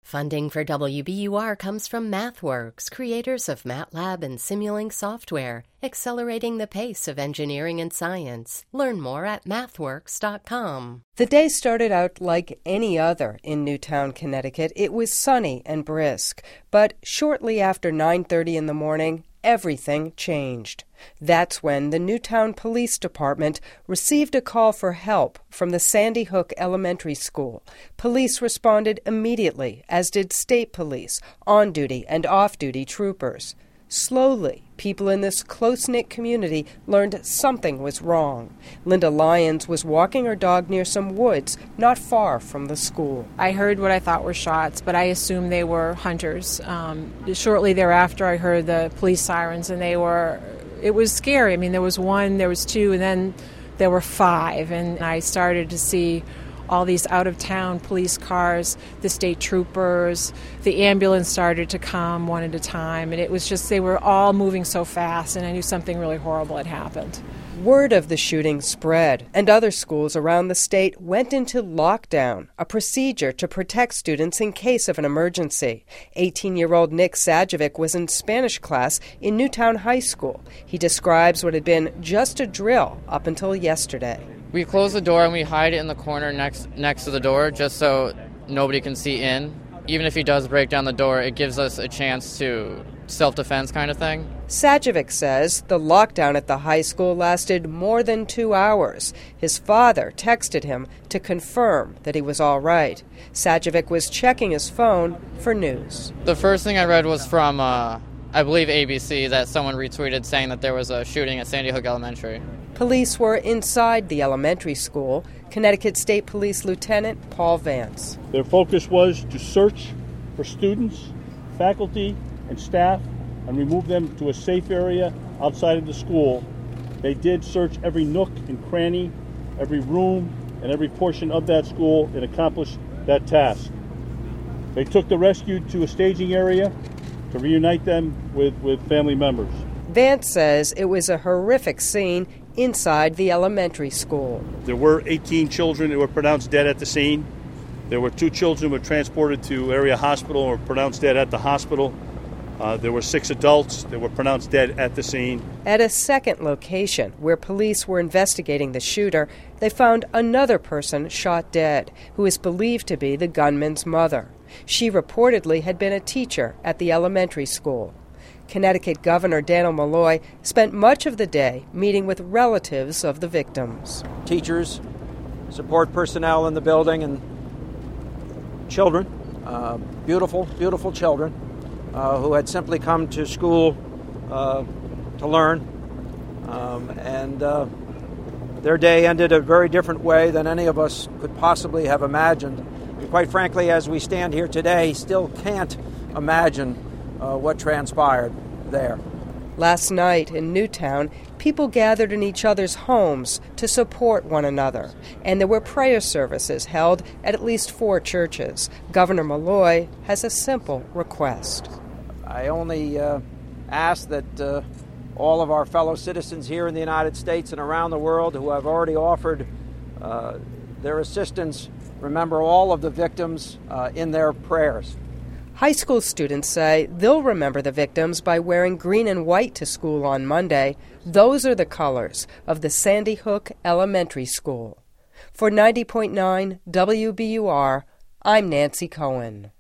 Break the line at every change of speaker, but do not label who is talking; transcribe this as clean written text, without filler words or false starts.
Funding for WBUR comes from MathWorks, creators of MATLAB and Simulink software, accelerating the pace of engineering and science. Learn more at mathworks.com.
The day started out like any other in Newtown, Connecticut. It was sunny and brisk, but shortly after 9:30 in the morning, everything changed. That's when the Newtown Police Department received a call for help from the Sandy Hook Elementary School. Police responded immediately, as did state police, on-duty and off-duty troopers. Slowly, people in this close-knit community learned something was wrong. Linda Lyons was walking her dog near some woods not far from the school.
I heard what I thought were shots, but I assumed they were hunters. Shortly thereafter, I heard the police sirens, and it was scary. I mean, there was one, there was two, and then there were five, and I started to see all these out-of-town police cars, the state troopers, the ambulance started to come one at a time, and it was just, they were all moving so fast, and I knew something really horrible had happened.
Word of the shooting spread, and other schools around the state went into lockdown, a procedure to protect students in case of an emergency. 18-year-old Nick Sajovic was in Spanish class in Newtown High School. He describes what had been just a drill up until yesterday.
We close the door and we hide it in the corner next to the door just so nobody can see in. Even if he does break down the door, it gives us a chance to self-defense kind of thing.
Sajovic says the lockdown at the high school lasted more than 2 hours. His father texted him to confirm that he was all right. Sajovic was checking his phone for news.
The first thing I read was from, I believe, ABC, that someone retweeted saying that there was a shooting at Sandy Hook Elementary.
Police were inside the elementary school. Connecticut State Police Lieutenant Paul Vance.
Their focus was to search for students, faculty, and staff and remove them to a safe area outside of the school. They did search every nook and cranny, every room, and every portion of that school and accomplished that task. They took the rescue to a staging area to reunite them with family members.
Vance says it was a horrific scene inside the elementary school.
There were 18 children that were pronounced dead at the scene. There were 2 children who were transported to area hospital and were pronounced dead at the hospital. There were 6 adults that were pronounced dead at the scene.
At a second location where police were investigating the shooter, they found another person shot dead, who is believed to be the gunman's mother. She reportedly had been a teacher at the elementary school. Connecticut Governor Dannel Malloy spent much of the day meeting with relatives of the victims.
Teachers, support personnel in the building, and children, beautiful, beautiful children who had simply come to school to learn. And their day ended a very different way than any of us could possibly have imagined. And quite frankly, as we stand here today, still can't imagine what transpired there.
Last night in Newtown, people gathered in each other's homes to support one another, and there were prayer services held at least 4 churches. Governor Malloy has a simple request.
I only ask that all of our fellow citizens here in the United States and around the world who have already offered their assistance remember all of the victims in their prayers.
High school students say they'll remember the victims by wearing green and white to school on Monday. Those are the colors of the Sandy Hook Elementary School. For 90.9 WBUR, I'm Nancy Cohen.